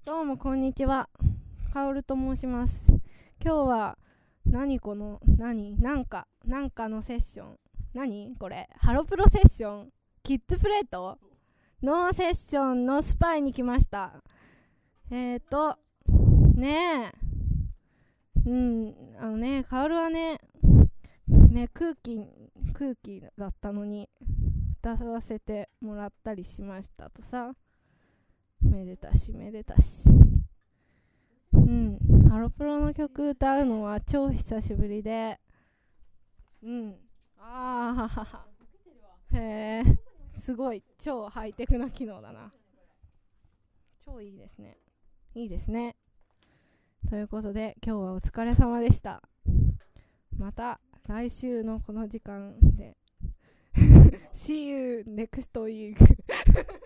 どうもこんにちは。カオルと申します。今日はなんかのセッション。これハロプロセッション、キッズプレートのセッションのスパイに来ました。カオルは空気だったのに歌わせてもらったりしましたとさ。めでたし。ハロプロの曲歌うのは超久しぶりで、へえ、すごい超ハイテクな機能だな。超いいですね。ということで今日はお疲れ様でした。また来週のこの時間でSee you next week